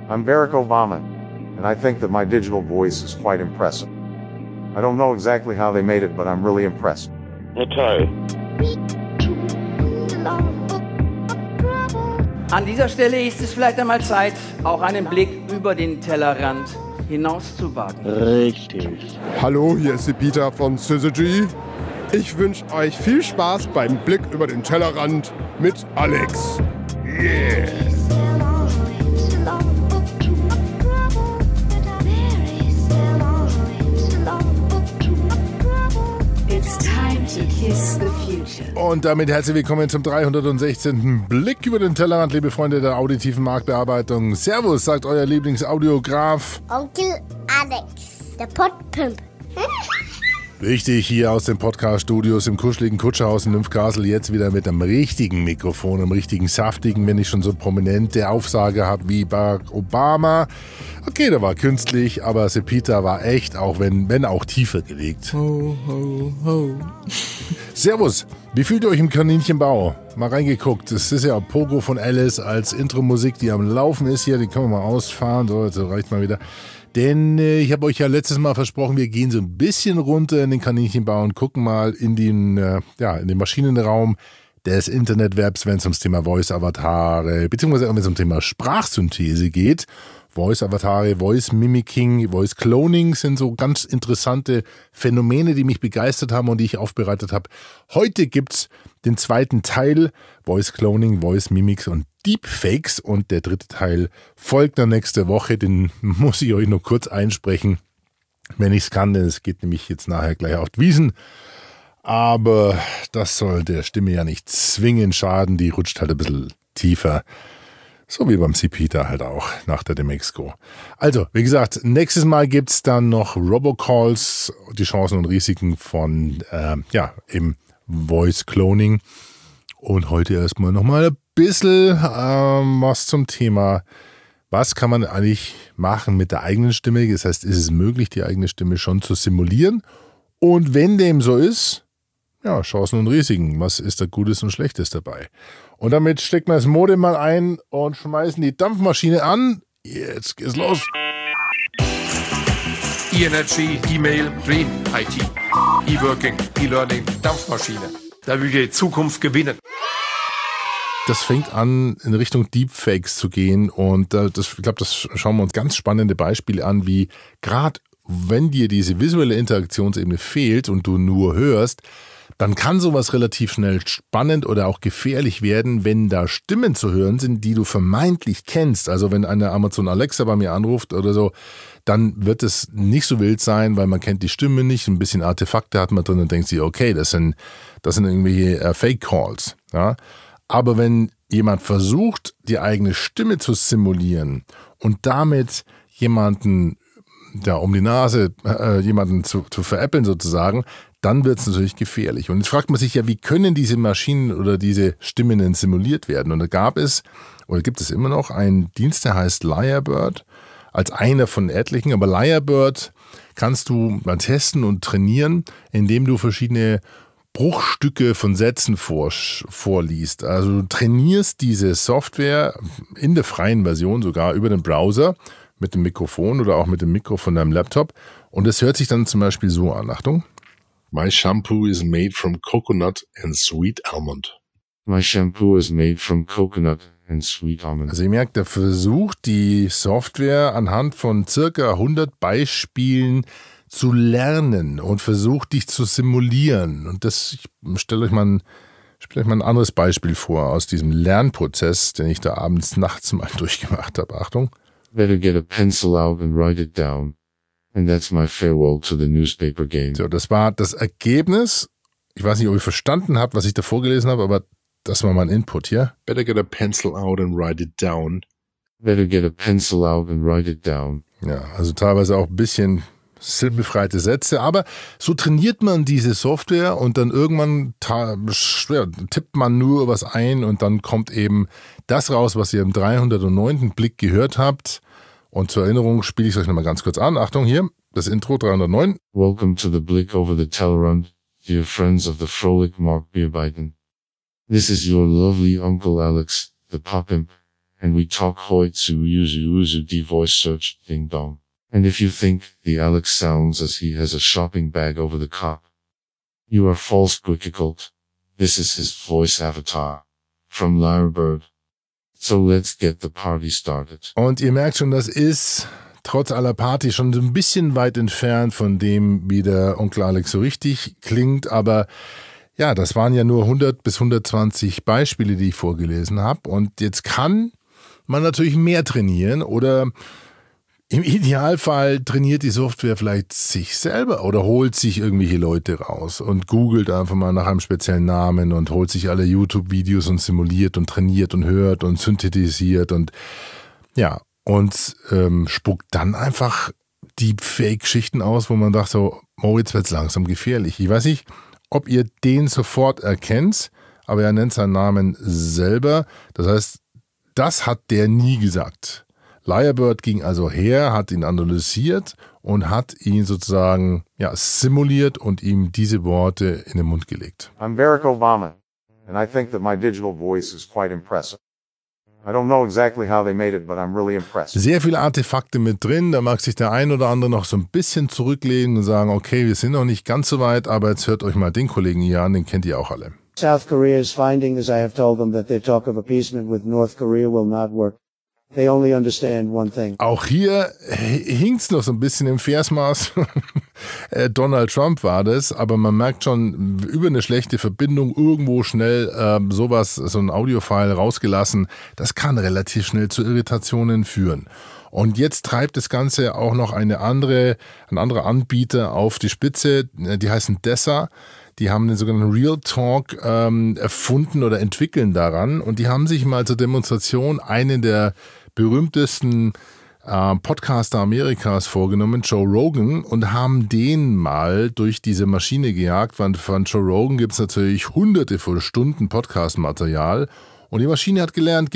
I'm Barack Obama, and I think that my digital voice is quite impressive. I don't know exactly how they made it, but I'm really impressed. Toll. An dieser Stelle ist es vielleicht einmal Zeit, auch einen Blick über den Tellerrand hinaus zu wagen. Richtig. Hallo, hier ist die Peter von Syzygy. Ich wünsche euch viel Spaß beim Blick über den Tellerrand mit Alex. Yeah! Und damit herzlich willkommen zum 316. Blick über den Tellerrand, liebe Freunde der auditiven Marktbearbeitung. Servus, sagt euer Lieblingsaudiograaf Onkel Alex, der Podpimp. Richtig, hier aus den Podcast-Studios im kuscheligen Kutscherhaus in Nymphcastle, jetzt wieder mit einem richtigen Mikrofon, einem richtigen saftigen, wenn ich schon so prominente Aufsage habe wie Barack Obama. Okay, der war künstlich, aber Sepita war echt, auch wenn auch tiefer gelegt. Ho, ho, ho. Servus, wie fühlt ihr euch im Kaninchenbau? Mal reingeguckt, das ist ja Pogo von Alice als Intro-Musik, die am Laufen ist hier, die können wir mal ausfahren, so, jetzt reicht mal wieder. Denn ich habe euch ja letztes Mal versprochen, wir gehen so ein bisschen runter in den Kaninchenbau und gucken mal in den Maschinenraum des Internetwebs, wenn es ums Thema Voice-Avatare, beziehungsweise wenn es um Thema Sprachsynthese geht. Voice-Avatare, Voice-Mimicking, Voice-Cloning sind so ganz interessante Phänomene, die mich begeistert haben und die ich aufbereitet habe. Heute gibt's den zweiten Teil, Voice-Cloning, Voice-Mimics und Deepfakes, und der dritte Teil folgt dann nächste Woche. Den muss ich euch nur kurz einsprechen, wenn ich es kann, denn es geht nämlich jetzt nachher gleich auf die Wiesn. Aber das soll der Stimme ja nicht zwingend schaden, die rutscht halt ein bisschen tiefer. So wie beim Sepita halt auch nach der Demexco. Also, wie gesagt, nächstes Mal gibt's dann noch Robocalls, die Chancen und Risiken von im Voice Cloning. Und heute erstmal nochmal ein bisschen was zum Thema, was kann man eigentlich machen mit der eigenen Stimme? Das heißt, ist es möglich, die eigene Stimme schon zu simulieren? Und wenn dem so ist, ja, Chancen und Risiken. Was ist da Gutes und Schlechtes dabei? Und damit stecken wir das Modem mal ein und schmeißen die Dampfmaschine an. Jetzt geht's los. E-Energy, E-Mail, Dream, IT, E-Working, E-Learning, Dampfmaschine. Da will die Zukunft gewinnen. Das fängt an, in Richtung Deepfakes zu gehen. Und ich glaube, das schauen wir uns ganz spannende Beispiele an, wie gerade wenn dir diese visuelle Interaktionsebene fehlt und du nur hörst, dann kann sowas relativ schnell spannend oder auch gefährlich werden, wenn da Stimmen zu hören sind, die du vermeintlich kennst. Also wenn eine Amazon Alexa bei mir anruft oder so, dann wird es nicht so wild sein, weil man kennt die Stimme nicht, ein bisschen Artefakte hat man drin und denkt sich, okay, das sind irgendwelche Fake-Calls. Ja? Aber wenn jemand versucht, die eigene Stimme zu simulieren und damit jemanden um die Nase, jemanden zu veräppeln sozusagen, dann wird es natürlich gefährlich. Und jetzt fragt man sich ja, wie können diese Maschinen oder diese Stimmen denn simuliert werden? Und da gibt es immer noch einen Dienst, der heißt Lyrebird, als einer von etlichen. Aber Lyrebird kannst du mal testen und trainieren, indem du verschiedene Bruchstücke von Sätzen vorliest. Also du trainierst diese Software in der freien Version sogar über den Browser mit dem Mikrofon oder auch mit dem Mikro von deinem Laptop. Und es hört sich dann zum Beispiel so an. Achtung. My shampoo is made from coconut and sweet almond. My shampoo is made from coconut and sweet almond. Also ihr merkt, der versucht die Software anhand von circa 100 Beispielen zu lernen und versucht dich zu simulieren. Und ich stelle euch mal ein anderes Beispiel vor aus diesem Lernprozess, den ich da nachts mal durchgemacht habe. Achtung. Better get a pencil out and write it down. And that's my farewell to the newspaper game. So, das war das Ergebnis. Ich weiß nicht, ob ihr verstanden habt, was ich da vorgelesen habe, aber das war mein Input hier. Better get a pencil out and write it down. Better get a pencil out and write it down. Ja, also teilweise auch ein bisschen silbenbefreite Sätze, aber so trainiert man diese Software und dann irgendwann tippt man nur was ein und dann kommt eben das raus, was ihr im 309. Blick gehört habt. Und zur Erinnerung spiele ich es euch nochmal ganz kurz an. Achtung hier, das Intro 309. Welcome to the Blick over the Tellerrand, dear friends of the frolic Mark Beerbeiten. This is your lovely Uncle Alex, the Pop Imp, and we talk hoi zu uzu die voice search ding dong. And if you think the Alex sounds as he has a shopping bag over the cop, you are false quickled. This is his voice avatar from Lyrebird. So let's get the party started. Und ihr merkt schon, das ist trotz aller Party schon so ein bisschen weit entfernt von dem, wie der Onkel Alex so richtig klingt, aber ja, das waren ja nur 100 bis 120 Beispiele, die ich vorgelesen habe, und jetzt kann man natürlich mehr trainieren oder im Idealfall trainiert die Software vielleicht sich selber oder holt sich irgendwelche Leute raus und googelt einfach mal nach einem speziellen Namen und holt sich alle YouTube-Videos und simuliert und trainiert und hört und synthetisiert und ja, und spuckt dann einfach die Fake-Geschichten aus, wo man dachte so, oh, jetzt wird's langsam gefährlich. Ich weiß nicht, ob ihr den sofort erkennt, aber er nennt seinen Namen selber. Das heißt, das hat der nie gesagt. Lyrebird ging also her, hat ihn analysiert und hat ihn sozusagen simuliert und ihm diese Worte in den Mund gelegt. I'm Barack Obama, and I think that my digital voice is quite impressive. I don't know exactly how they made it, but I'm really impressed. Sehr viele Artefakte mit drin, da mag sich der ein oder andere noch so ein bisschen zurücklehnen und sagen, okay, wir sind noch nicht ganz so weit, aber jetzt hört euch mal den Kollegen hier an, den kennt ihr auch alle. South Korea's finding, as I have told them, that their talk of appeasement with North Korea will not work. They only understand one thing. Auch hier hinkt's noch so ein bisschen im Versmaß. Donald Trump war das, aber man merkt schon, über eine schlechte Verbindung irgendwo schnell so ein Audiofile rausgelassen. Das kann relativ schnell zu Irritationen führen. Und jetzt treibt das Ganze auch noch ein anderer Anbieter auf die Spitze. Die heißen Dessa. Die haben den sogenannten Real Talk erfunden oder entwickeln daran. Und die haben sich mal zur Demonstration einen der berühmtesten Podcaster Amerikas vorgenommen, Joe Rogan, und haben den mal durch diese Maschine gejagt. Von Joe Rogan gibt es natürlich hunderte von Stunden Podcast-Material. Und die Maschine hat gelernt.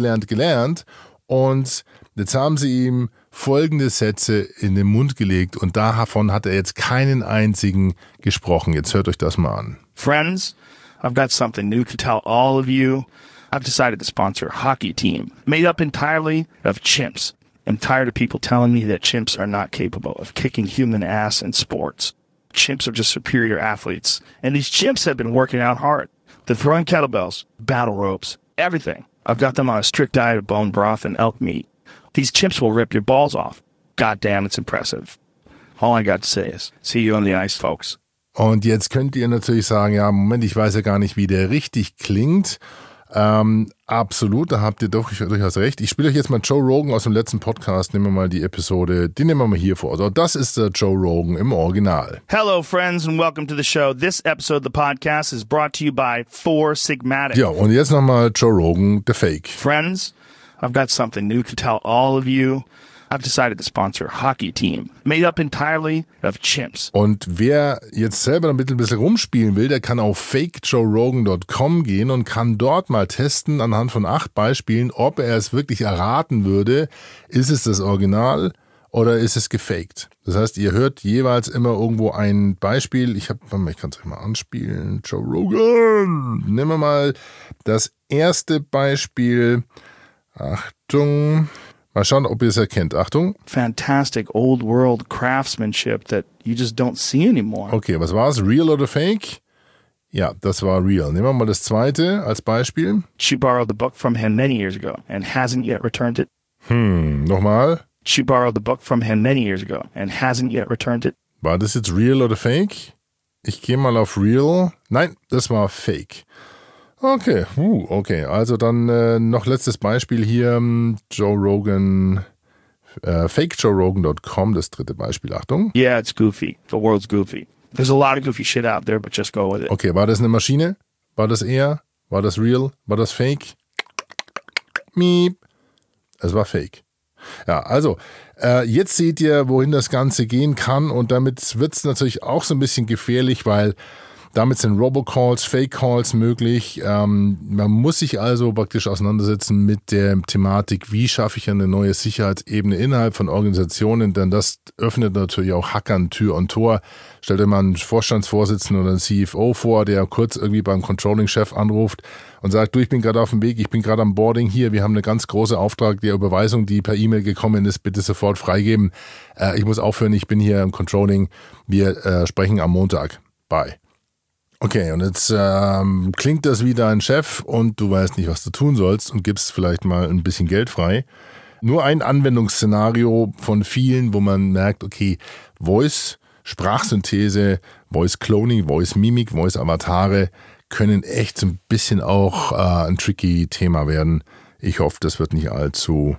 Und jetzt haben sie ihm folgende Sätze in den Mund gelegt und davon hat er jetzt keinen einzigen gesprochen. Jetzt hört euch das mal an. Friends, I've got something new to tell all of you. I've decided to sponsor a hockey team made up entirely of chimps. I'm tired of people telling me that chimps are not capable of kicking human ass in sports. Chimps are just superior athletes. And these chimps have been working out hard. They're throwing kettlebells, battle ropes, everything. I've got them on a strict diet of bone broth and elk meat. These chimps will rip your balls off. God damn, it's impressive. All I got to say is, see you on the ice, folks. Und jetzt könnt ihr natürlich sagen, ja, Moment, ich weiß ja gar nicht, wie der richtig klingt. Absolut, da habt ihr durchaus recht. Ich spiele euch jetzt mal Joe Rogan aus dem letzten Podcast. Nehmen wir mal die Episode, die nehmen wir mal hier vor. Also das ist der Joe Rogan im Original. Hello friends and welcome to the show. This episode of the podcast is brought to you by Four Sigmatic. Ja, und jetzt nochmal Joe Rogan, the Fake. Friends, I've got something new to tell all of you. I've decided to sponsor a hockey team made up entirely of chimps. Und wer jetzt selber damit ein bisschen rumspielen will, der kann auf fakejoerogan.com gehen und kann dort mal testen anhand von 8 Beispielen, ob er es wirklich erraten würde, ist es das Original oder ist es gefaked. Das heißt, ihr hört jeweils immer irgendwo ein Beispiel. Ich kann es euch mal anspielen. Joe Rogan. Nehmen wir mal das erste Beispiel. Achtung. Mal schauen, ob ihr es erkennt. Achtung. Fantastic old world craftsmanship that you just don't see anymore. Okay, was war es? Real oder fake? Ja, das war real. Nehmen wir mal das zweite als Beispiel. She borrowed the book from him many years ago and hasn't yet returned it. Nochmal. She borrowed the book from him many years ago and hasn't yet returned it. War das jetzt real oder fake? Ich gehe mal auf real. Nein, das war fake. Okay, okay. Also dann noch letztes Beispiel hier. Joe Rogan, fakejoerogan.com, das dritte Beispiel. Achtung. Yeah, it's goofy. The world's goofy. There's a lot of goofy shit out there, but just go with it. Okay, war das eine Maschine? War das er? War das real? War das fake? Miep. Es war fake. Ja, also, jetzt seht ihr, wohin das Ganze gehen kann und damit wird es natürlich auch so ein bisschen gefährlich, weil Damit sind Robocalls, Fake Calls möglich. Man muss sich also praktisch auseinandersetzen mit der Thematik, wie schaffe ich eine neue Sicherheitsebene innerhalb von Organisationen, denn das öffnet natürlich auch Hackern Tür und Tor. Stellt dir mal einen Vorstandsvorsitzenden oder einen CFO vor, der kurz irgendwie beim Controlling-Chef anruft und sagt, du, ich bin gerade auf dem Weg, ich bin gerade am Boarding hier, wir haben eine ganz große Auftrag, die Überweisung, die per E-Mail gekommen ist, bitte sofort freigeben. Ich muss aufhören, ich bin hier im Controlling, wir sprechen am Montag. Bye. Okay, und jetzt klingt das wie dein Chef und du weißt nicht, was du tun sollst und gibst vielleicht mal ein bisschen Geld frei. Nur ein Anwendungsszenario von vielen, wo man merkt, okay, Voice, Sprachsynthese, Voice Cloning, Voice Mimik, Voice Avatare können echt so ein bisschen auch ein tricky Thema werden. Ich hoffe, das wird nicht allzu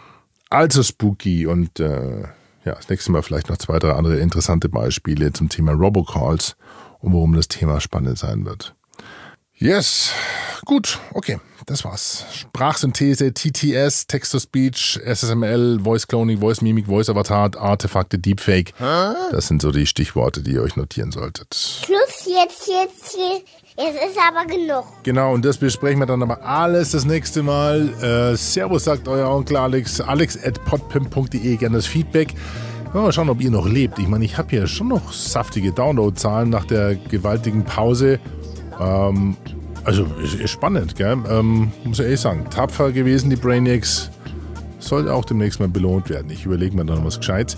spooky und das nächste Mal vielleicht noch 2, 3 andere interessante Beispiele zum Thema Robocalls und worum das Thema spannend sein wird. Yes, gut, okay, das war's. Sprachsynthese, TTS, Text-to-Speech, SSML, Voice Cloning, Voice Mimik, Voice Avatar, Artefakte, Deepfake. Das sind so die Stichworte, die ihr euch notieren solltet. Schluss, jetzt ist aber genug. Genau, und das besprechen wir dann aber alles das nächste Mal. Servus, sagt euer Onkel Alex, alex@podpimp.de, gerne das Feedback. Mal schauen, ob ihr noch lebt. Ich meine, ich habe hier schon noch saftige Download-Zahlen nach der gewaltigen Pause. Also ist spannend, gell? Muss ich ehrlich sagen. Tapfer gewesen, die Brainiacs. Sollte auch demnächst mal belohnt werden. Ich überlege mir da noch was Gescheites.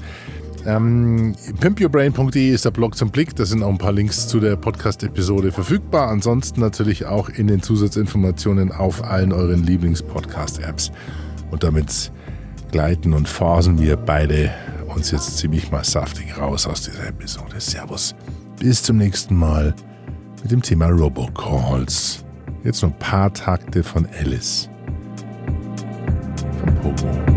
pimpyourbrain.de ist der Blog zum Blick. Da sind auch ein paar Links zu der Podcast-Episode verfügbar. Ansonsten natürlich auch in den Zusatzinformationen auf allen euren Lieblings-Podcast-Apps. Und damit gleiten und phasen wir beide uns jetzt ziemlich mal saftig raus aus dieser Episode. Servus. Bis zum nächsten Mal mit dem Thema Robocalls. Jetzt noch ein paar Takte von Alice. Von Pogo.